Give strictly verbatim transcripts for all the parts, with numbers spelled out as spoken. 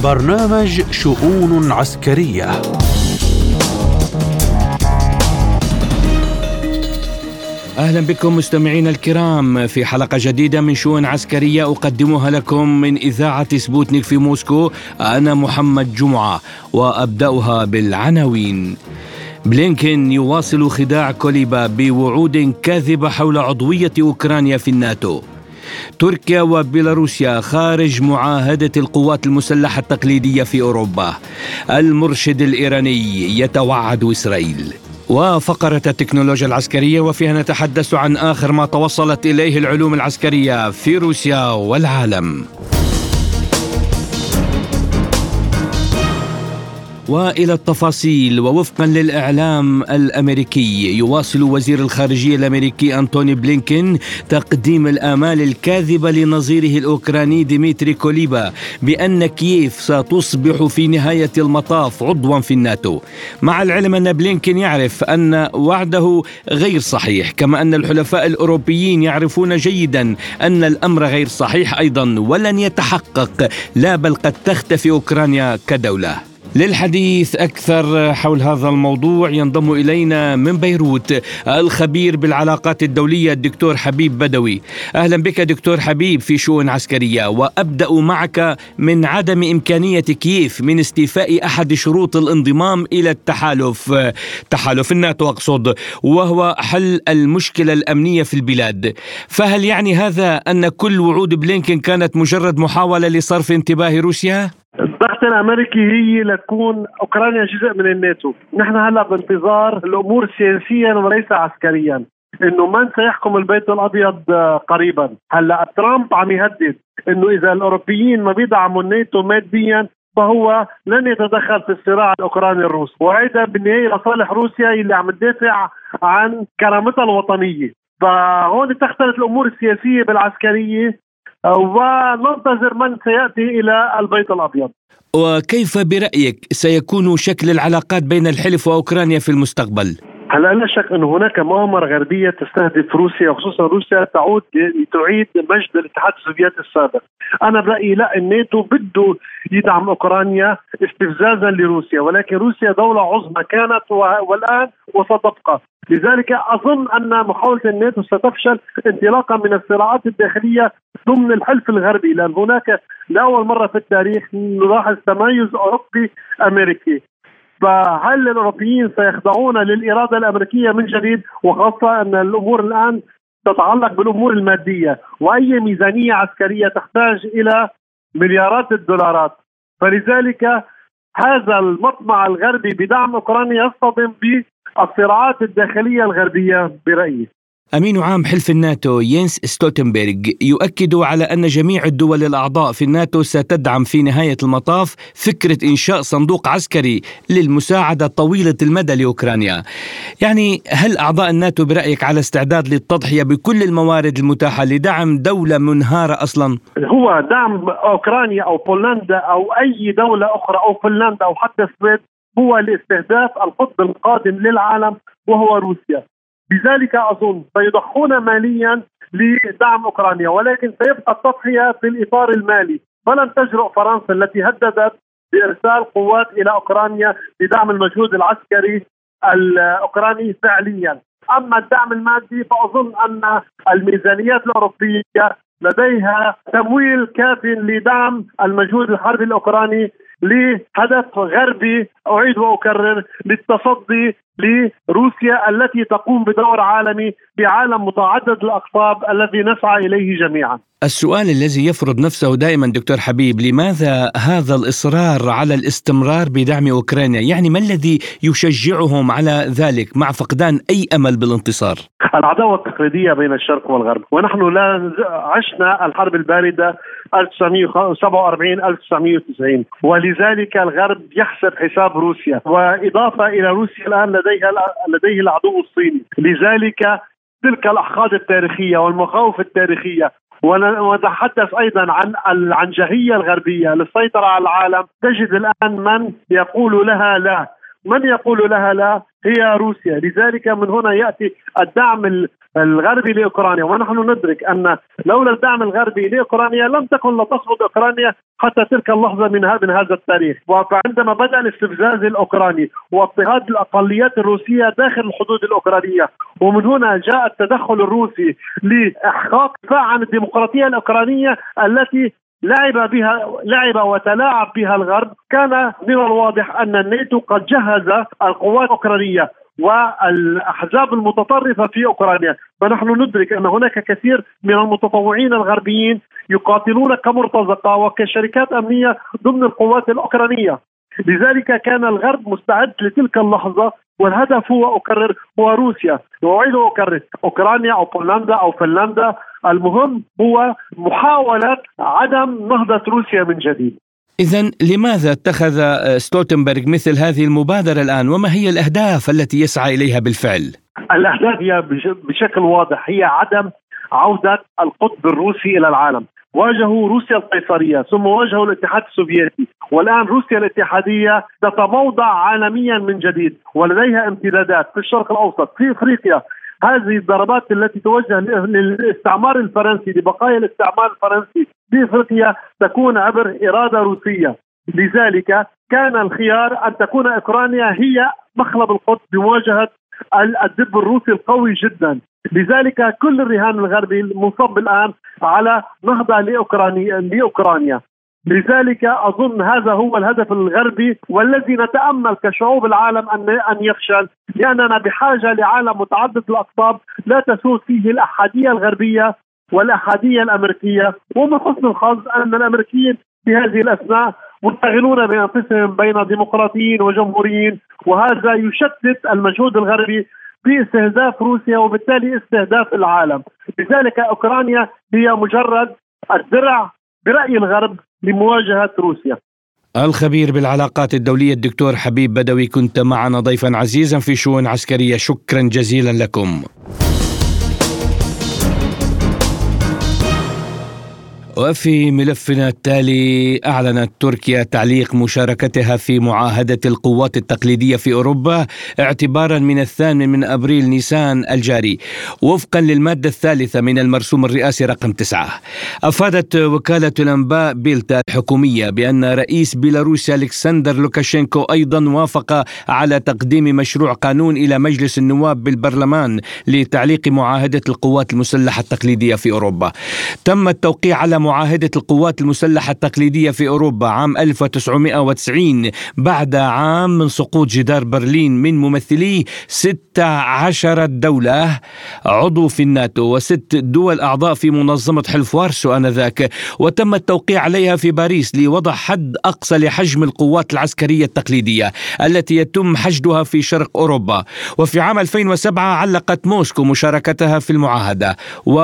برنامج شؤون عسكرية. أهلا بكم مستمعين الكرام في حلقة جديدة من شؤون عسكرية أقدمها لكم من إذاعة سبوتنيك في موسكو. أنا محمد جمعة وأبدأها بالعناوين. بلينكين يواصل خداع كوليبا بوعود كاذبة حول عضوية أوكرانيا في الناتو. تركيا وبيلاروسيا خارج معاهدة القوات المسلحة التقليدية في أوروبا. المرشد الإيراني يتوعد إسرائيل. وفقرة التكنولوجيا العسكرية وفيها نتحدث عن آخر ما توصلت إليه العلوم العسكرية في روسيا والعالم. وإلى التفاصيل. ووفقا للإعلام الأمريكي يواصل وزير الخارجية الأمريكي أنتوني بلينكين تقديم الآمال الكاذبة لنظيره الأوكراني ديمتري كوليبا بأن كييف ستصبح في نهاية المطاف عضوا في الناتو، مع العلم أن بلينكين يعرف أن وعده غير صحيح، كما أن الحلفاء الأوروبيين يعرفون جيدا أن الأمر غير صحيح أيضا ولن يتحقق، لا بل قد تختفي أوكرانيا كدولة. للحديث أكثر حول هذا الموضوع ينضم إلينا من بيروت الخبير بالعلاقات الدولية الدكتور حبيب بدوي. أهلا بك دكتور حبيب في شؤون عسكرية، وأبدأ معك من عدم إمكانية كييف من استيفاء أحد شروط الانضمام إلى التحالف تحالف الناتو أقصد، وهو حل المشكلة الأمنية في البلاد. فهل يعني هذا أن كل وعود بلينكين كانت مجرد محاولة لصرف انتباه روسيا؟ الضغط الامريكي هي لتكون اوكرانيا جزء من الناتو. نحن هلا بانتظار الامور سياسيا وليس عسكريا، انه من سيحكم البيت الابيض قريبا. هلا ترامب عم يهدد انه اذا الاوروبيين ما بيدعموا الناتو ماديا فهو لن يتدخل في الصراع الاوكراني الروسي، وهذا بالنهايه لصالح روسيا اللي عم تدافع عن كرامتها الوطنيه. فهون تختلف الامور السياسيه بالعسكريه، وننتظر من سيأتي إلى البيت الأبيض. وكيف برأيك سيكون شكل العلاقات بين الحلف وأوكرانيا في المستقبل؟ هلا لا شك أن هناك مؤامرة غربية تستهدف روسيا، وخصوصا روسيا تعود تعيد مجد الاتحاد السوفيتي السابق. أنا برأيي لا، الناتو بده يدعم أوكرانيا استفزازا لروسيا، ولكن روسيا دولة عظمى كانت والآن وستبقى. لذلك أظن أن محاولة الناتو ستفشل انطلاقا من الصراعات الداخلية ضمن الحلف الغربي، لأن هناك لأول مرة في التاريخ نلاحظ تميز أوروبي أمريكي. فهل الأوروبيين سيخضعون للإرادة الأمريكية من جديد، وخاصة أن الأمور الآن تتعلق بالأمور المادية، وأي ميزانية عسكرية تحتاج إلى مليارات الدولارات. فلذلك هذا المطمع الغربي بدعم أوكرانيا يصطدم بالصراعات الداخلية الغربية برأيي. أمين عام حلف الناتو يينس ستولتنبرغ يؤكد على أن جميع الدول الأعضاء في الناتو ستدعم في نهاية المطاف فكرة إنشاء صندوق عسكري للمساعدة طويلة المدى لأوكرانيا. يعني هل أعضاء الناتو برأيك على استعداد للتضحية بكل الموارد المتاحة لدعم دولة منهارة أصلا؟ هو دعم أوكرانيا أو بولندا أو أي دولة أخرى أو فنلندا أو حتى السويد هو لاستهداف القطب القادم للعالم وهو روسيا. بذلك أظن سيضحون ماليا لدعم أوكرانيا، ولكن سيبقى التضحية في الإطار المالي. فلن تجرؤ فرنسا التي هددت بإرسال قوات إلى أوكرانيا لدعم المجهود العسكري الأوكراني فعليا. أما الدعم المادي فأظن أن الميزانيات الأوروبية لديها تمويل كاف لدعم المجهود الحربي الأوكراني لهدف غربي أعيد وأكرر، للتصدي لروسيا التي تقوم بدور عالمي بعالم متعدد الأقطاب الذي نسعى إليه جميعا. السؤال الذي يفرض نفسه دائما دكتور حبيب، لماذا هذا الإصرار على الاستمرار بدعم أوكرانيا؟ يعني ما الذي يشجعهم على ذلك مع فقدان أي أمل بالانتصار؟ العداوة التقليدية بين الشرق والغرب، ونحن لا عشنا الحرب الباردة ألف وتسعمائة وسبعة وأربعين ألف وتسعمائة وتسعين، ولذلك الغرب يحسب حساب روسيا، وإضافة إلى روسيا الآن لديها لديه العدو الصيني. لذلك تلك الأحقاد التاريخية والمخاوف التاريخية، ونتحدث أيضا عن العنجهية الغربية للسيطرة على العالم. تجد الآن من يقول لها لا، من يقول لها لا هي روسيا. لذلك من هنا يأتي الدعم الغربي لأوكرانيا، ونحن ندرك أن لولا الدعم الغربي لأوكرانيا لم تكن لتصمد أوكرانيا حتى تلك اللحظة من من هذا التاريخ. وعندما بدأ الاستفزاز الأوكراني واضطهاد الأقليات الروسية داخل الحدود الأوكرانية، ومن هنا جاء التدخل الروسي لإحقاق دفاع عن الديمقراطية الأوكرانية التي لعب بها لعب وتلاعب بها الغرب، كان من الواضح أن الناتو قد جهز القوات الأوكرانية والأحزاب المتطرفة في أوكرانيا. فنحن ندرك أن هناك كثير من المتطوعين الغربيين يقاتلون كمرتزقة وكشركات أمنية ضمن القوات الأوكرانية. لذلك كان الغرب مستعد لتلك اللحظة، والهدف هو أكرر هو روسيا. وأعيد وأكرر أوكرانيا أو بولندا أو فنلندا، المهم هو محاولة عدم نهضة روسيا من جديد. إذن لماذا اتخذ ستولتنبرغ مثل هذه المبادرة الآن، وما هي الأهداف التي يسعى إليها بالفعل؟ الأهداف هي بشكل واضح هي عدم عودة القطب الروسي إلى العالم. واجهوا روسيا القيصرية، ثم واجهوا الاتحاد السوفيتي، والآن روسيا الاتحادية تتموضع عالميا من جديد، ولديها امتدادات في الشرق الأوسط، في أفريقيا. هذه الضربات التي توجه للاستعمار الفرنسي، لبقايا الاستعمار الفرنسي في أفريقيا، تكون عبر إرادة روسية. لذلك كان الخيار أن تكون أوكرانيا هي مخلب القطب بمواجهة الدب الروسي القوي جدا. لذلك كل الرهان الغربي منصب الآن على نهضة لأوكرانيا لأوكرانيا. لذلك أظن هذا هو الهدف الغربي، والذي نتأمل كشعوب العالم أن أن يفشل، لأننا بحاجة لعالم متعدد الأقطاب لا تسود فيه الأحادية الغربية والأحادية الأمريكية. ومن حسن الحظ أن الأمريكيين في هذه الأثناء منتقلون بأنفسهم بين ديمقراطيين وجمهوريين، وهذا يشتت المجهود الغربي في استهداف روسيا وبالتالي استهداف العالم. لذلك أوكرانيا هي مجرد الدرع برأي الغرب لمواجهة روسيا. الخبير بالعلاقات الدولية الدكتور حبيب بدوي، كنت معنا ضيفا عزيزا في شؤون عسكرية، شكرا جزيلا لكم. وفي ملفنا التالي، أعلنت تركيا تعليق مشاركتها في معاهدة القوات التقليدية في أوروبا اعتبارا من الثامن من أبريل نيسان الجاري، وفقا للمادة الثالثة من المرسوم الرئاسي رقم تسعة. أفادت وكالة الأنباء بيلتا الحكومية بأن رئيس بيلاروسيا ألكسندر لوكاشينكو أيضا وافق على تقديم مشروع قانون إلى مجلس النواب بالبرلمان لتعليق معاهدة القوات المسلحة التقليدية في أوروبا. تم التوقيع على معاهدة القوات المسلحة التقليدية في أوروبا عام ألف وتسعمائة وتسعين بعد عام من سقوط جدار برلين من ممثلي ستة عشر دولة عضو في الناتو وست دول أعضاء في منظمة حلف وارسو آنذاك، وتم التوقيع عليها في باريس لوضع حد أقصى لحجم القوات العسكرية التقليدية التي يتم حشدها في شرق أوروبا. وفي عام ألفين وسبعة علقت موسكو مشاركتها في المعاهدة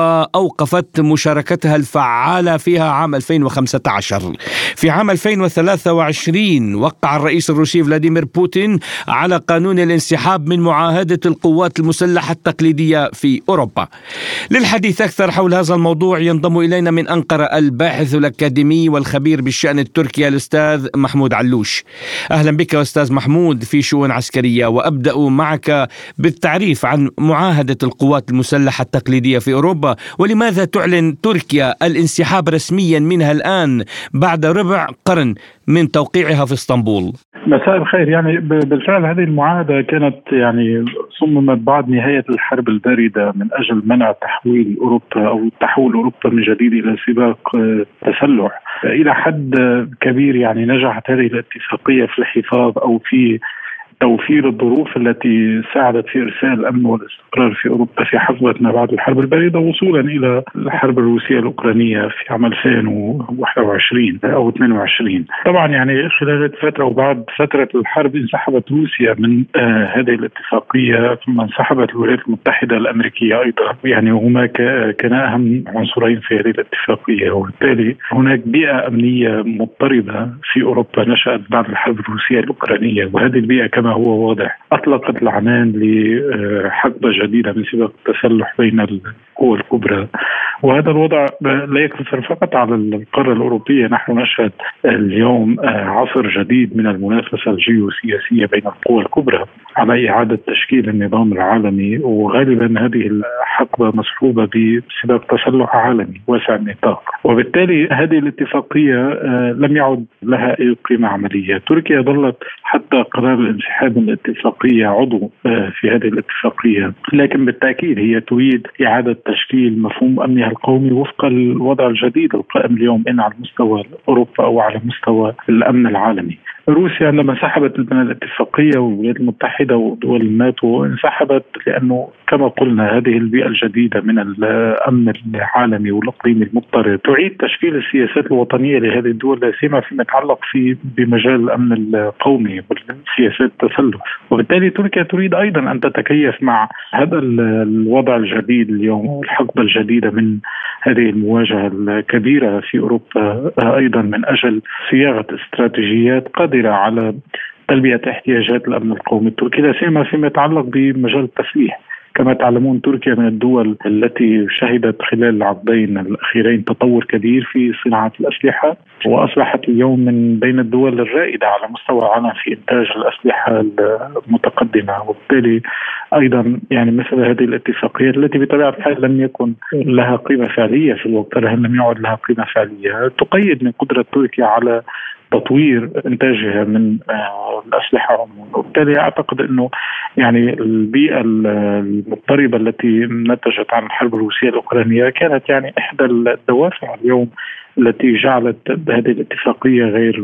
وأوقفت مشاركتها الفعالة فيها عام ألفين وخمسة عشر. في عام ألفين وثلاثة وعشرين وقع الرئيس الروسي فلاديمير بوتين على قانون الانسحاب من معاهدة القوات المسلحة التقليدية في أوروبا. للحديث أكثر حول هذا الموضوع ينضم إلينا من أنقرة الباحث الأكاديمي والخبير بالشأن التركي الأستاذ محمود علوش. أهلا بك أستاذ محمود في شؤون عسكرية، وأبدأ معك بالتعريف عن معاهدة القوات المسلحة التقليدية في أوروبا، ولماذا تعلن تركيا الانسحاب رسميا منها الآن بعد ربع قرن من توقيعها في اسطنبول؟ مساء الخير. يعني بالفعل هذه المعاهدة كانت يعني صممت بعد نهاية الحرب الباردة من أجل منع تحويل أوروبا أو تحول أوروبا من جديد إلى سباق تسلح. إلى حد كبير يعني نجحت هذه الاتفاقية في الحفاظ أو في توفير الظروف التي ساعدت في إرساء الأمن والاستقرار في أوروبا في حقبة ما بعد الحرب الباردة وصولا إلى الحرب الروسية الأوكرانية في عام ألفين وواحد وعشرين أو اثنين وعشرين. طبعا يعني خلال فترة وبعد فترة الحرب انسحبت روسيا من آه هذه الاتفاقية، ثم انسحبت الولايات المتحدة الأمريكية أيضا، يعني هما كان أهم عنصرين في هذه الاتفاقية. وبالتالي هناك بيئة أمنية مضطربة في أوروبا نشأت بعد الحرب الروسية الأوكرانية، وهذه البيئة كما هو واضح أطلقت العنان لحقبة جديدة من سباق التسلح بين القوى الكبرى. وهذا الوضع لا يقتصر فقط على القارة الأوروبية، نحن نشهد اليوم عصر جديد من المنافسة الجيوسياسية بين القوى الكبرى. على إعادة تشكيل النظام العالمي، وغالبا هذه الحقبة مصحوبة بسبب تسلح عالمي واسع النطاق، وبالتالي هذه الاتفاقية لم يعد لها أي قيمة عملية. تركيا ظلت حتى قرار الانسحاب من الاتفاقية عضو في هذه الاتفاقية، لكن بالتأكيد هي تريد إعادة تشكيل مفهوم أمنها القومي وفق الوضع الجديد القائم اليوم إن على مستوى أوروبا أو على مستوى الأمن العالمي. روسيا لما سحبت من الاتفاقية والولايات المتحدة ودول الناتو انسحبت لأنه كما قلنا هذه البيئة الجديدة من الأمن العالمي والإقليمي المضطرب تعيد تشكيل السياسات الوطنية لهذه الدول، لا سيما فيما يتعلق في بمجال الأمن القومي والسياسات التسلح. وبالتالي تركيا تريد أيضا أن تتكيف مع هذا الوضع الجديد اليوم والحقبة الجديدة من هذه المواجهة الكبيرة في أوروبا، أيضا من أجل صياغة استراتيجيات قادرة على تلبية احتياجات الأمن القومي التركي، لا سيما فيما يتعلق بمجال التسليح. كما تعلمون تركيا من الدول التي شهدت خلال العقدين الأخيرين تطور كبير في صناعة الأسلحة، وأصبحت اليوم من بين الدول الرائدة على مستوى العالم في إنتاج الأسلحة المتقدمة. وبالتالي أيضا يعني مثل هذه الاتفاقيات التي بطبيعة الحال لم يكن لها قيمة فعلية في الوقت الراهن، لم يعد لها قيمة فعلية، تقيد من قدرة تركيا على تطوير إنتاجها من الأسلحة عموما. وبالتالي أعتقد أنه يعني البيئة المضطربة التي نتجت عن الحرب الروسية الأوكرانية كانت يعني إحدى الدوافع اليوم التي جعلت هذه الاتفاقية غير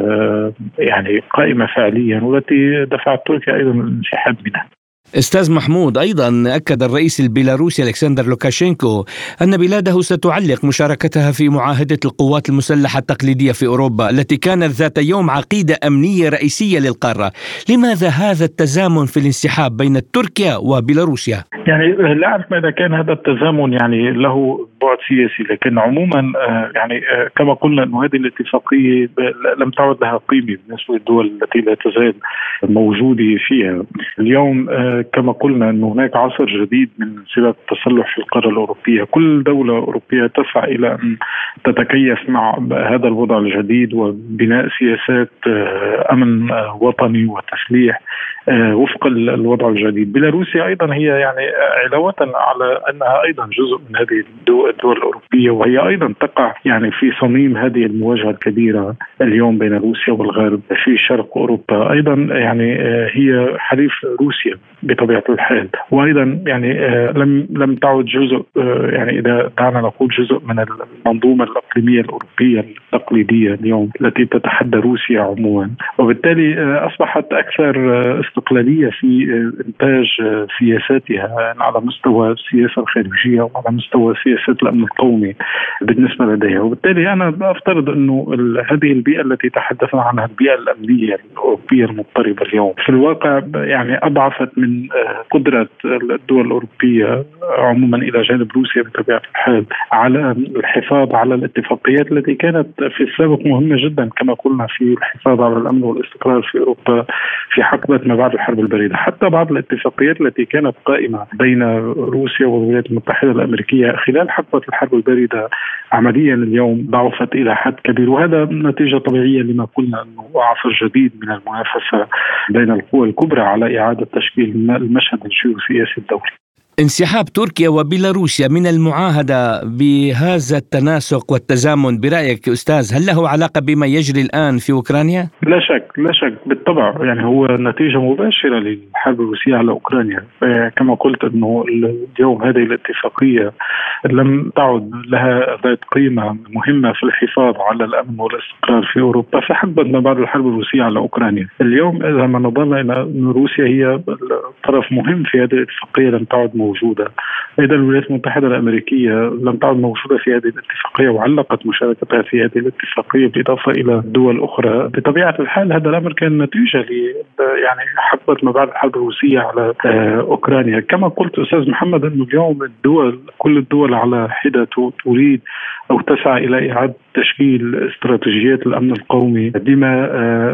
يعني قائمة فعليا، والتي دفعت تركيا أيضا للانسحاب منها. أستاذ محمود، أيضا أكد الرئيس البيلاروسي ألكسندر لوكاشينكو أن بلاده ستعلق مشاركتها في معاهدة القوات المسلحة التقليدية في أوروبا التي كانت ذات يوم عقيدة أمنية رئيسية للقارة. لماذا هذا التزامن في الانسحاب بين تركيا وبيلاروسيا؟ يعني لا أعرف ماذا كان هذا التزامن يعني له بعد سياسي، لكن عموما يعني كما قلنا أن هذه الاتفاقية لم تعد لها قيمة بالنسبة للدول التي لا تزال موجودة فيها اليوم. كما قلنا أن هناك عصر جديد من سبب التسلح في القارة الأوروبية، كل دولة أوروبية تسعى إلى أن تتكيف مع هذا الوضع الجديد وبناء سياسات أمن وطني وتسليح وفق الوضع الجديد. بيلاروسيا أيضا هي يعني علاوة على أنها أيضا جزء من هذه الدول الأوروبية، وهي أيضا تقع يعني في صميم هذه المواجهة الكبيرة اليوم بين روسيا والغرب في شرق أوروبا. أيضا يعني هي حليف روسيا بطبيعة الحال، وأيضا يعني لم لم تعد جزء يعني إذا دعنا نقول جزء من المنظومة الإقليمية الأوروبية التقليدية اليوم التي تتحدى روسيا عموما، وبالتالي أصبحت أكثر استقلالية في إنتاج سياساتها على مستوى السياسة الخارجية وعلى مستوى سياسة الأمن القومي بالنسبة لديها. وبالتالي أنا أفترض أنه هذه البيئة التي تحدثنا عنها البيئة الأمنية الأوروبية المضطربة اليوم في الواقع يعني أضعفت من قدرة الدول الأوروبية عموما إلى جانب روسيا بطبيعة الحال على الحفاظ على الاتفاقيات التي كانت في السابق مهمة جدا، كما قلنا في الحفاظ على الأمن والاستقرار في أوروبا في حقبة ما بعد الحرب الباردة. حتى بعض الاتفاقيات التي كانت قائمة بين روسيا والولايات المتحدة الأمريكية خلال حقبة الحرب الباردة عمليا اليوم ضعفت إلى حد كبير، وهذا نتيجة طبيعية لما قلنا أنه عصر جديد من المنافسة بين القوى الكبرى على إعادة تشكيل المشهد الجيوسياسي الدولي. انسحاب تركيا وبيلاروسيا من المعاهدة بهذا التناسق والتزامن برأيك أستاذ هل له علاقة بما يجري الآن في أوكرانيا؟ لا شك لا شك بالطبع، يعني هو نتيجة مباشرة للحرب الروسية على أوكرانيا. كما قلت أنه اليوم هذه الاتفاقية لم تعد لها ذات قيمة مهمة في الحفاظ على الأمن والاستقرار في أوروبا في حقبة ما بعد الحرب الروسية على أوكرانيا. اليوم إذا ما نظرنا إلى أن روسيا هي طرف مهم في هذه الاتفاقية لم تعد موجودة، أيضا الولايات المتحدة الأمريكية لم تعد موجودة في هذه الاتفاقية وعلقت مشاركتها في هذه الاتفاقية بالإضافة إلى دول أخرى. بطبيعة الحال هذا الأمر كان نتيجة ل يعني حقبة ما بعد الحرب الروسية على أوكرانيا. كما قلت أستاذ محمد أنه اليوم الدول كل الدول على حدة تريد أو تسعى إلى إعادة تشكيل استراتيجيات الأمن القومي بما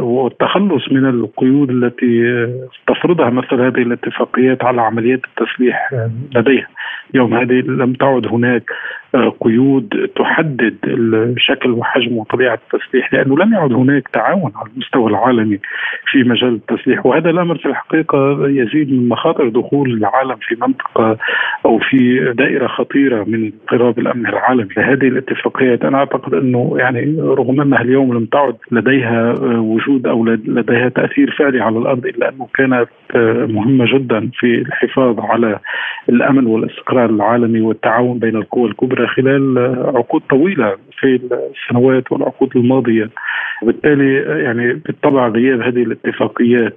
والتخلص من القيود التي تفرضها مثل هذه الاتفاقيات على عمليات التسليح لديها. يوم هذه لم تعد هناك قيود تحدد شكل وحجم وطبيعة التسليح، لأنه لم يعد هناك تعاون على المستوى العالمي في مجال التسليح. وهذا الأمر في الحقيقة يزيد من مخاطر دخول العالم في منطقة أو في دائرة خطيرة من اضطراب الأمن العالمي. هذه الاتفاقيات أنا أعتقد أنه يعني رغم أنها اليوم لم تعد لديها وجود أو لديها تأثير فعلي على الأرض، إلا أنه كانت مهمة جدا في الحفاظ على الأمن والاستقرار العالمي والتعاون بين القوى الكبرى خلال عقود طويلة في السنوات والعقود الماضية. وبالتالي يعني بالطبع غياب هذه الاتفاقيات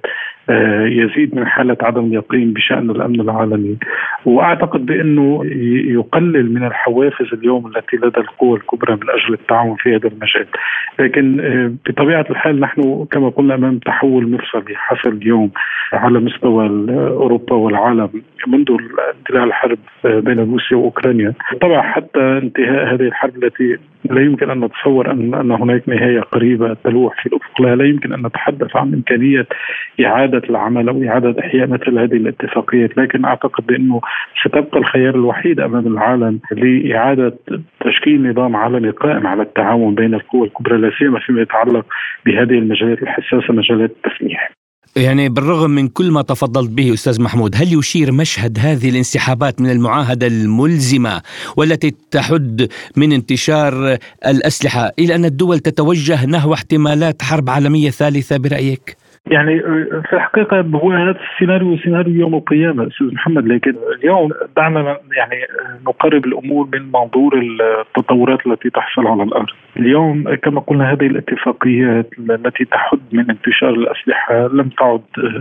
يزيد من حالة عدم اليقين بشأن الأمن العالمي، وأعتقد بأنه يقلل من الحوافز اليوم التي لدى القوى الكبرى من أجل التعاون في هذا المجال. لكن بطبيعة الحال نحن كما قلنا أمام تحول مفصلي حصل اليوم على مستوى أوروبا والعالم منذ اندلاع الحرب بين روسيا وأوكرانيا. طبعا حتى انتهاء هذه الحرب التي لا يمكن أن نتصور أن أن هناك نهاية قريبة تلوح في الأفق، لا, لا يمكن أن نتحدث عن إمكانية إعادة العمل أو إعادة إحياء مثل هذه الاتفاقيات. لكن أعتقد بأنه ستبقى الخيار الوحيد أمام العالم لإعادة تشكيل نظام عالمي قائم على التعاون بين القوى الكبرى، لا سيما فيما يتعلق بهذه المجالات الحساسة، مجالات التسليح. يعني بالرغم من كل ما تفضلت به أستاذ محمود، هل يشير مشهد هذه الانسحابات من المعاهدة الملزمة والتي تحد من انتشار الأسلحة إلى أن الدول تتوجه نحو احتمالات حرب عالمية ثالثة برأيك؟ يعني في الحقيقة هو هذا السيناريو سيناريو يوم القيامة أستاذ محمد. لكن اليوم دعنا يعني نقرب الأمور من منظور التطورات التي تحصل على الأرض. اليوم كما قلنا هذه الاتفاقيات التي تحد من انتشار الأسلحة لم تعد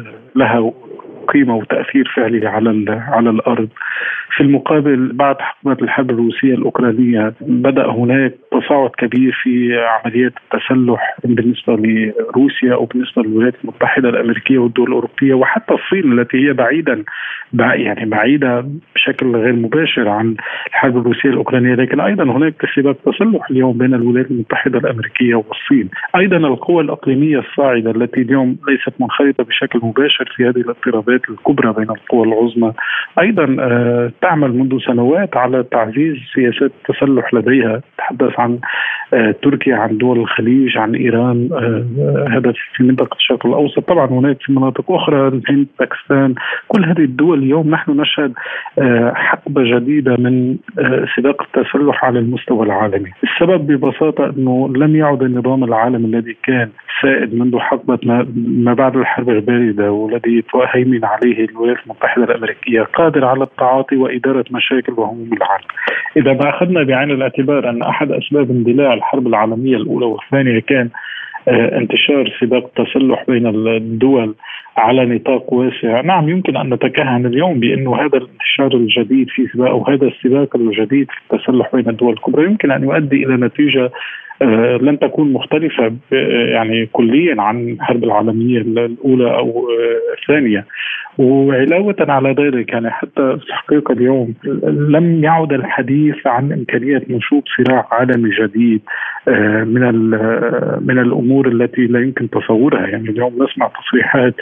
لها قيمة وتأثير فعلي على على الأرض. في المقابل بعد حقبة الحرب الروسية الأوكرانية بدأ هناك تصاعد كبير في عمليات التسلح بالنسبة لروسيا أو بالنسبة للولايات المتحدة الأمريكية والدول الأوروبية وحتى الصين التي هي بعيدا يعني بعيدة بشكل غير مباشر عن الحرب الروسية الأوكرانية. لكن أيضا هناك سباق تسلح اليوم بين الولايات المتحدة الأمريكية والصين. أيضا القوى الإقليمية الصاعدة التي اليوم ليست منخرطة بشكل مباشر في هذه الاضطرابات الكبرى بين القوى العظمى أيضا آه تعمل منذ سنوات على تعزيز سياسات التسلح لديها. تحدث عن آه تركيا، عن دول الخليج، عن إيران، آه هذا في منطقة الشرق الأوسط. طبعا هناك في مناطق أخرى الهند، باكستان، كل هذه الدول اليوم نحن نشهد آه حقبة جديدة من آه سباق التسلح على المستوى العالمي. السبب ببساطة أنه لم يعد النظام العالمي الذي كان سائد منذ حقبة ما, ما بعد الحرب الباردة والذي تهيمن عليه الولايات المتحدة الأمريكية قادر على التعاطي وإدارة مشاكل وهموم العالم. إذا ما أخذنا بعين الاعتبار أن أحد أسباب اندلاع الحرب العالمية الأولى والثانية كان آه انتشار سباق التسلح بين الدول على نطاق واسع، نعم يمكن أن نتكهن اليوم بأنه هذا الانتشار الجديد في سباق أو هذا السباق الجديد في التسلح بين الدول الكبرى يمكن أن يؤدي إلى نتيجة آه لن تكون مختلفة يعني كليا عن الحرب العالمية الأولى أو آه الثانية. وعلاوة على ذلك يعني حتى في الحقيقة اليوم لم يعد الحديث عن إمكانية نشوب صراع عالمي جديد آه من من الأمور التي لا يمكن تصورها. يعني اليوم نسمع تصريحات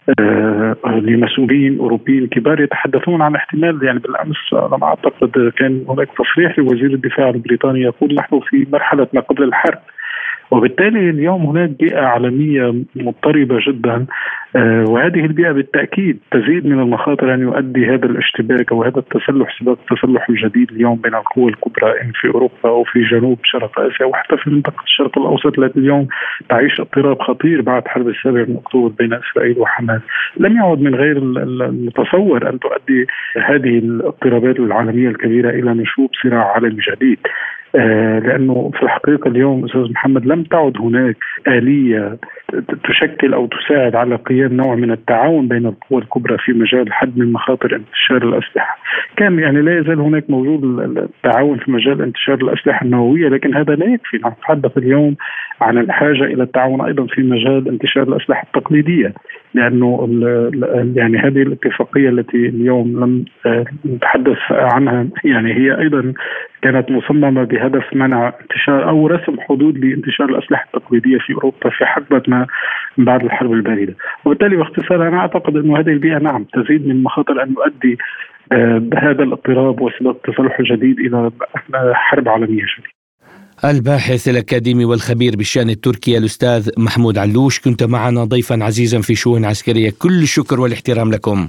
آه لمسؤولين أوروبيين كبار يتحدثون عن احتمال، يعني بالأمس لما أعتقد كان هناك تصريح لوزير الدفاع البريطاني يقول نحن في مرحلة ما قبل الحرب. وبالتالي اليوم هناك بيئة عالمية مضطربة جدا آه وهذه البيئة بالتأكيد تزيد من المخاطر أن يؤدي هذا الاشتباك أو هذا التسلح سباق التسلح الجديد اليوم بين القوى الكبرى إن في أوروبا أو في جنوب شرق آسيا وحتى في منطقة الشرق الأوسط التي اليوم تعيش اضطراب خطير بعد حرب السابع من أكتوبر بين إسرائيل وحماس. لم يعد من غير المتصور أن تؤدي هذه الاضطرابات العالمية الكبيرة إلى نشوب صراع عالمي جديد. آه لأنه في الحقيقة اليوم أستاذ محمد لم تعد هناك آلية تشكل أو تساعد على قيام نوع من التعاون بين القوى الكبرى في مجال حد من مخاطر انتشار الأسلحة. كان يعني لا يزال هناك موجود التعاون في مجال انتشار الأسلحة النووية، لكن هذا لا يكفي. نتحدث اليوم عن الحاجة إلى التعاون أيضا في مجال انتشار الأسلحة التقليدية، لأنه يعني هذه الاتفاقية التي اليوم لم نتحدث عنها يعني هي أيضا كانت مصممة بهدف منع انتشار أو رسم حدود لانتشار الأسلحة التقليدية في أوروبا في حقبة ما بعد الحرب الباردة. وبالتالي باختصار أنا أعتقد أن هذه البيئة نعم تزيد من مخاطر أن يؤدي بهذا الاضطراب وسبب تصلح جديد إلى حرب عالمية جديدة. الباحث الأكاديمي والخبير بالشأن التركي الأستاذ محمود علوش، كنت معنا ضيفا عزيزا في شؤون عسكرية، كل الشكر والاحترام لكم.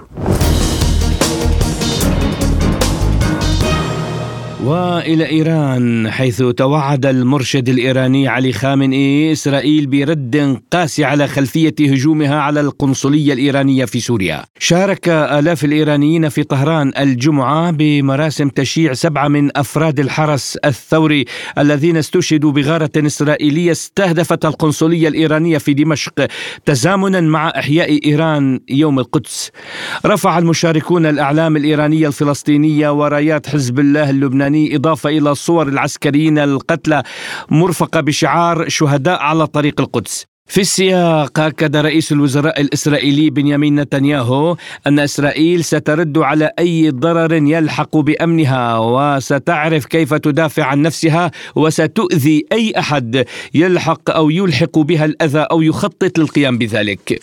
وإلى إيران، حيث توعد المرشد الإيراني علي خامنئي إسرائيل برد قاسي على خلفية هجومها على القنصلية الإيرانية في سوريا. شارك آلاف الإيرانيين في طهران الجمعة بمراسم تشييع سبعة من أفراد الحرس الثوري الذين استشهدوا بغارة إسرائيلية استهدفت القنصلية الإيرانية في دمشق تزامنا مع إحياء إيران يوم القدس. رفع المشاركون الأعلام الإيرانية الفلسطينية ورايات حزب الله اللبناني، إضافة إلى صور العسكريين القتلى مرفقة بشعار شهداء على طريق القدس. في السياق، أكد رئيس الوزراء الإسرائيلي بنيامين نتنياهو أن إسرائيل سترد على أي ضرر يلحق بأمنها، وستعرف كيف تدافع عن نفسها، وستؤذي أي أحد يلحق أو يلحق بها الأذى أو يخطط للقيام بذلك.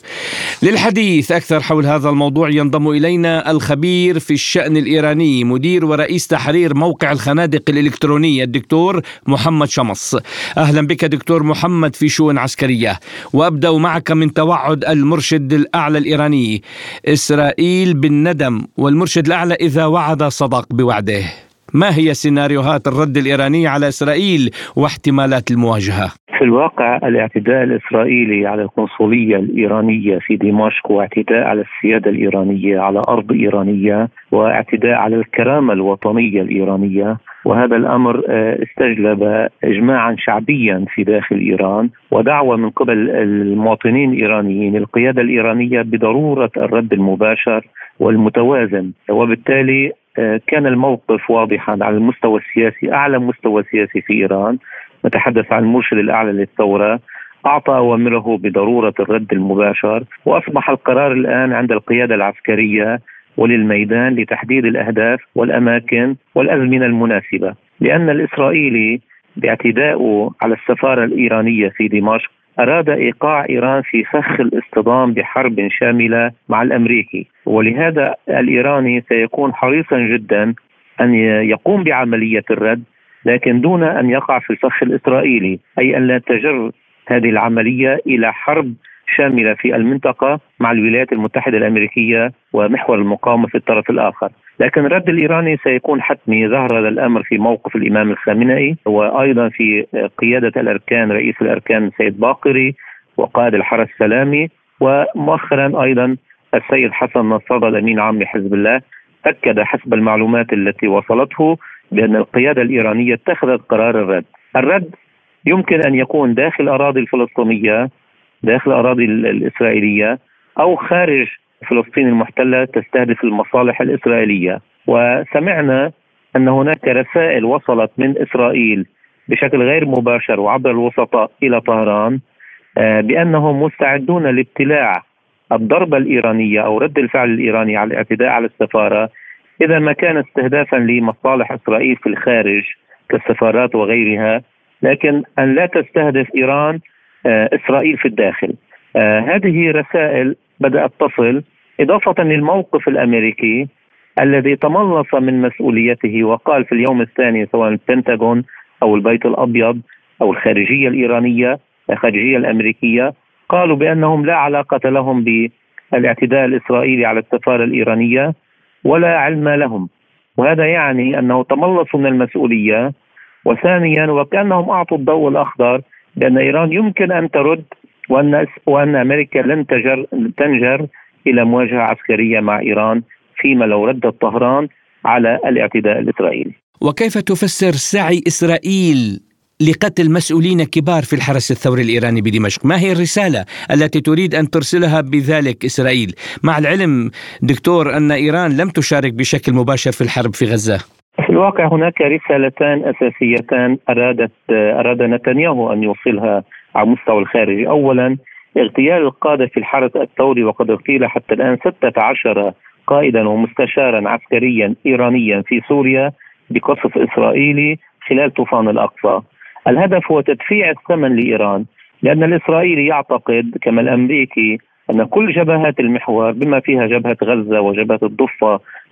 للحديث أكثر حول هذا الموضوع ينضم إلينا الخبير في الشأن الإيراني، مدير ورئيس تحرير موقع الخنادق الإلكترونية، الدكتور محمد شمس. أهلا بك دكتور محمد في شؤون عسكرية. وأبدأ معك من توعد المرشد الأعلى الإيراني: إسرائيل بالندم، والمرشد الأعلى إذا وعد صدق بوعده. ما هي سيناريوهات الرد الإيراني على إسرائيل واحتمالات المواجهة؟ في الواقع الاعتداء الإسرائيلي على القنصلية الإيرانية في دمشق واعتداء على السيادة الإيرانية على أرض إيرانية واعتداء على الكرامة الوطنية الإيرانية، وهذا الأمر استجلب إجماعا شعبيا في داخل إيران ودعوة من قبل المواطنين الإيرانيين القيادة الإيرانية بضرورة الرد المباشر والمتوازن. وبالتالي كان الموقف واضحا على المستوى السياسي، أعلى مستوى سياسي في إيران، نتحدث عن المرشد الأعلى للثورة، أعطى أوامره بضرورة الرد المباشر، وأصبح القرار الآن عند القيادة العسكرية وللميدان لتحديد الأهداف والأماكن والأزمنة المناسبة. لأن الإسرائيلي باعتدائه على السفارة الإيرانية في دمشق أراد إيقاع إيران في فخ الاصطدام بحرب شاملة مع الأمريكي، ولهذا الإيراني سيكون حريصا جدا أن يقوم بعملية الرد، لكن دون أن يقع في الفخ الإسرائيلي، أي أن لا تجر هذه العملية إلى حرب شاملة في المنطقة مع الولايات المتحدة الأمريكية ومحور المقاومة في الطرف الآخر. لكن الرد الإيراني سيكون حتمي. ظهر هذا الأمر في موقف الإمام الخامنئي، وأيضا في قيادة الأركان، رئيس الأركان سيد باقري وقائد الحرس السلامي، ومؤخرا أيضا السيد حسن نصر الأمين العام لحزب الله أكد حسب المعلومات التي وصلته بأن القيادة الإيرانية اتخذت قرار الرد. الرد يمكن أن يكون داخل أراضي الفلسطينية، داخل الأراضي الإسرائيلية، أو خارج فلسطين المحتلة تستهدف المصالح الإسرائيلية. وسمعنا أن هناك رسائل وصلت من إسرائيل بشكل غير مباشر وعبر الوسطاء إلى طهران بأنهم مستعدون لابتلاع الضربة الإيرانية أو رد الفعل الإيراني على الاعتداء على السفارة إذا ما كان استهدافا لمصالح إسرائيل في الخارج كالسفارات وغيرها، لكن أن لا تستهدف إيران إسرائيل في الداخل. آه هذه رسائل بدأت تصل، إضافة للموقف الأمريكي الذي تملص من مسؤوليته وقال في اليوم الثاني، سواء البنتاغون أو البيت الأبيض أو الخارجية الإيرانية الخارجية الأمريكية، قالوا بأنهم لا علاقة لهم بالاعتداء الإسرائيلي على السفارة الإيرانية ولا علم لهم. وهذا يعني أنه تملصوا من المسؤولية. وثانيا، وكأنهم أعطوا الضوء الأخضر بأن إيران يمكن أن ترد، وأن وأن أمريكا لن تجر تنجر إلى مواجهة عسكرية مع إيران فيما لو ردت طهران على الاعتداء الإسرائيلي. وكيف تفسر سعي إسرائيل لقتل مسؤولين كبار في الحرس الثوري الإيراني بدمشق؟ ما هي الرسالة التي تريد أن ترسلها بذلك إسرائيل، مع العلم دكتور أن إيران لم تشارك بشكل مباشر في الحرب في غزة؟ في الواقع هناك رسالتان أساسيتان أرادت أراد نتنياهو أن يوصلها على مستوى الخارجي. أولا، اغتيال القادة في الحرس الثوري، وقد اغتيل حتى الآن ستة عشر قائدا ومستشارا عسكريا إيرانيا في سوريا بقصف إسرائيلي خلال طوفان الأقصى. الهدف هو تدفيع الثمن لإيران، لأن الإسرائيلي يعتقد كما الأمريكي أن كل جبهات المحور بما فيها جبهة غزة وجبهة الضفة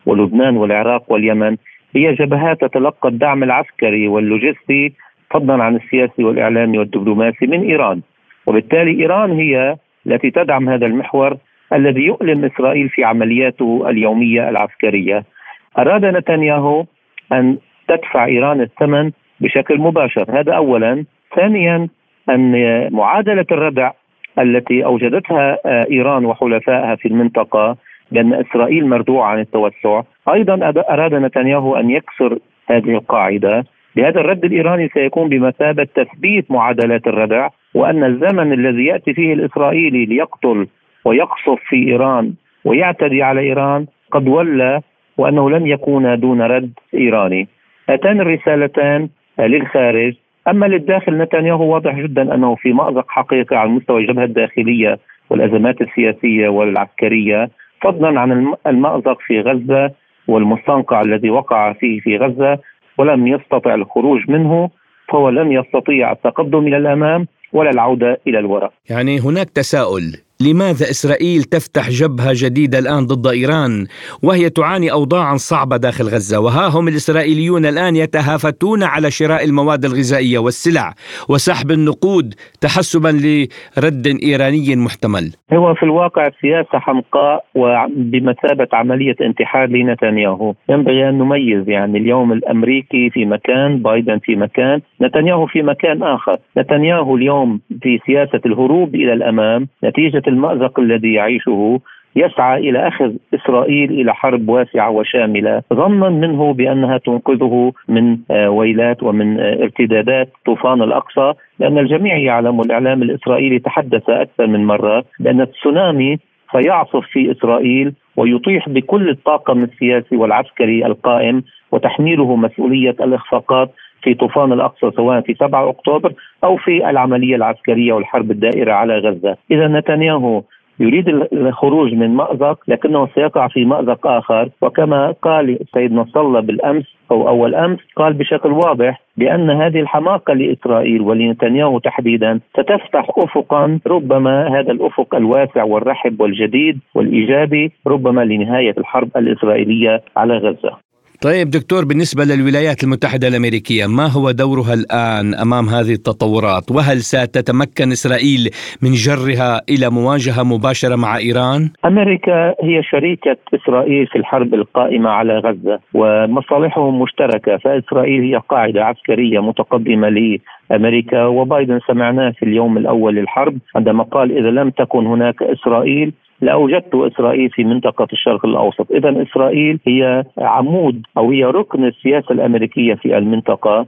ولبنان والعراق واليمن هي جبهات تتلقى الدعم العسكري واللوجستي فضلا عن السياسي والإعلامي والدبلوماسي من إيران، وبالتالي إيران هي التي تدعم هذا المحور الذي يؤلم إسرائيل في عملياته اليومية العسكرية. أراد نتنياهو أن تدفع إيران الثمن بشكل مباشر، هذا أولا. ثانيا أن معادلة الردع التي أوجدتها إيران وحلفائها في المنطقة بأن إسرائيل مردوعة عن التوسع، أيضا أراد نتنياهو أن يكسر هذه القاعدة. بهذا الرد الإيراني سيكون بمثابة تثبيت معادلات الردع، وأن الزمن الذي يأتي فيه الإسرائيلي ليقتل ويقصف في إيران ويعتدي على إيران قد ولى، وأنه لن يكون دون رد إيراني. هاتان الرسالتان للخارج. أما للداخل نتنياهو واضح جدا أنه في مأزق حقيقي على مستوى الجبهة الداخلية والأزمات السياسية والعسكرية، فضلا عن المأزق في غزة والمستنقع الذي وقع فيه في غزة ولم يستطع الخروج منه، فهو لن يستطيع التقدم إلى الأمام ولا العودة إلى الوراء. يعني هناك تساؤل، لماذا إسرائيل تفتح جبهة جديدة الآن ضد إيران وهي تعاني أوضاعا صعبة داخل غزة، وها هم الإسرائيليون الآن يتهافتون على شراء المواد الغذائية والسلع وسحب النقود تحسبا لرد إيراني محتمل؟ هو في الواقع سياسة حمقاء وبمثابة عملية انتحار لنتنياهو. ينبغي أن نميز، يعني اليوم الأمريكي في مكان، بايدن في مكان، نتنياهو في مكان آخر. نتنياهو اليوم في سياسة الهروب إلى الأمام نتيجة المأزق الذي يعيشه، يسعى إلى أخذ إسرائيل إلى حرب واسعة وشاملة ظنا منه بأنها تنقذه من ويلات ومن ارتدادات طوفان الأقصى، لأن الجميع يعلم والإعلام الإسرائيلي تحدث أكثر من مرة بأن التسونامي سيعصف في إسرائيل ويطيح بكل الطاقم السياسي والعسكري القائم وتحميله مسؤولية الإخفاقات في طوفان الأقصى سواء في سبعة أكتوبر أو في العملية العسكرية والحرب الدائرة على غزة. إذا نتنياهو يريد الخروج من مأزق لكنه سيقع في مأزق آخر، وكما قال السيد نصر الله بالأمس أو أول أمس قال بشكل واضح بأن هذه الحماقة لإسرائيل ولنتنياهو تحديدا ستفتح أفقا، ربما هذا الأفق الواسع والرحب والجديد والإيجابي ربما لنهاية الحرب الإسرائيلية على غزة. طيب دكتور، بالنسبة للولايات المتحدة الأمريكية، ما هو دورها الآن أمام هذه التطورات؟ وهل ستتمكن إسرائيل من جرها إلى مواجهة مباشرة مع إيران؟ أمريكا هي شريكة إسرائيل في الحرب القائمة على غزة ومصالحهم مشتركة، فإسرائيل هي قاعدة عسكرية متقدمة لأمريكا، وبايدن سمعناه في اليوم الأول للحرب عندما قال إذا لم تكن هناك إسرائيل لأوجدت إسرائيل في منطقة الشرق الأوسط. إذن إسرائيل هي عمود أو هي ركن السياسة الأمريكية في المنطقة،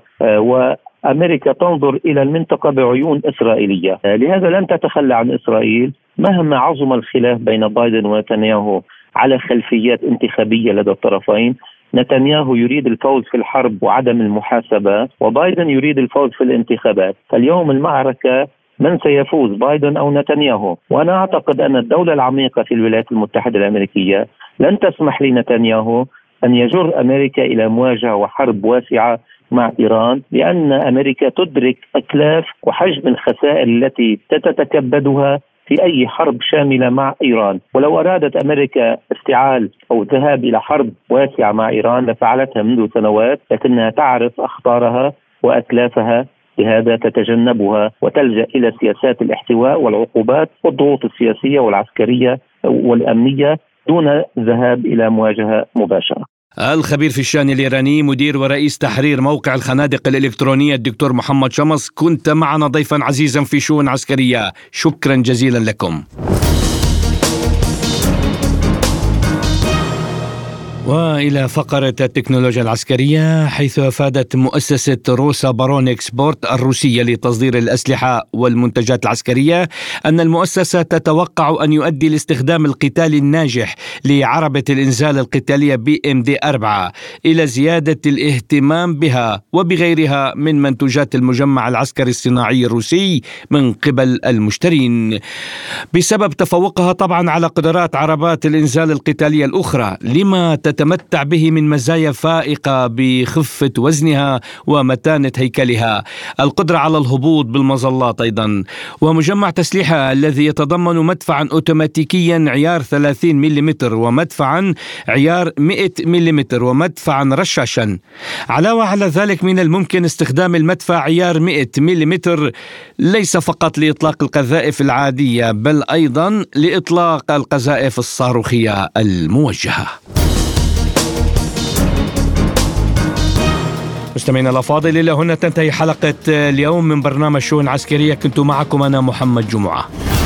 وأمريكا تنظر إلى المنطقة بعيون إسرائيلية، لهذا لن تتخلى عن إسرائيل مهما عظم الخلاف بين بايدن ونتنياهو على خلفيات انتخابية لدى الطرفين. نتنياهو يريد الفوز في الحرب وعدم المحاسبة، وبايدن يريد الفوز في الانتخابات. فاليوم المعركة من سيفوز، بايدن أو نتنياهو؟ وأنا أعتقد أن الدولة العميقة في الولايات المتحدة الأمريكية لن تسمح لنتنياهو أن يجر أمريكا إلى مواجهة وحرب واسعة مع إيران، لأن أمريكا تدرك أكلاف وحجم الخسائر التي ستتكبدها في أي حرب شاملة مع إيران. ولو أرادت أمريكا افتعال أو الذهاب إلى حرب واسعة مع إيران لفعلتها منذ سنوات، لكنها تعرف أخطارها وأكلافها، لهذا تتجنبها وتلجأ إلى سياسات الاحتواء والعقوبات والضغوط السياسية والعسكرية والأمنية دون ذهاب إلى مواجهة مباشرة. الخبير في الشأن الإيراني مدير ورئيس تحرير موقع الخنادق الإلكترونية الدكتور محمد شمس، كنت معنا ضيفا عزيزا في شؤون عسكرية، شكرا جزيلا لكم. وإلى فقرة التكنولوجيا العسكرية، حيث أفادت مؤسسة روسا بارون إكسبورت الروسية لتصدير الأسلحة والمنتجات العسكرية أن المؤسسة تتوقع أن يؤدي الاستخدام القتالي الناجح لعربة الإنزال القتالية بي إم دي أربعة إلى زيادة الاهتمام بها وبغيرها من منتوجات المجمع العسكري الصناعي الروسي من قبل المشترين، بسبب تفوقها طبعا على قدرات عربات الإنزال القتالية الأخرى. لما تتمتع به من مزايا فائقة بخفة وزنها ومتانة هيكلها، القدرة على الهبوط بالمظلات أيضا، ومجمع تسليحها الذي يتضمن مدفعا أوتوماتيكيا عيار ثلاثين ملم ومدفعا عيار مئة ملم ومدفعا رشاشا. علاوة على ذلك من الممكن استخدام المدفع عيار مئة ملم ليس فقط لإطلاق القذائف العادية بل أيضا لإطلاق القذائف الصاروخية الموجهة. مستمعينا الأفاضل، إلى هنا تنتهي حلقة اليوم من برنامج شؤون عسكرية. كنت معكم أنا محمد جمعة.